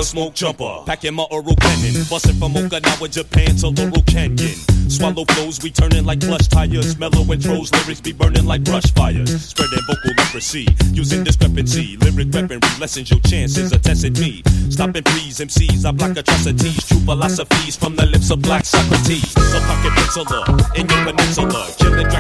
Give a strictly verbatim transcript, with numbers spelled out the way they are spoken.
smoke jumper. Packing my oral cannon. Busting from Okinawa, Japan to Laurel Canyon. Swallow flows, we turning like plush tires. Mellow intros, lyrics be burning like brush fires. Spreading vocal leprosy, using discrepancy. Lyric weaponry lessens your chances of testing me. Stopping please, M Cs, I block atrocities. True philosophies from the lips of black Socrates. So pocket penciler in your peninsula. Killing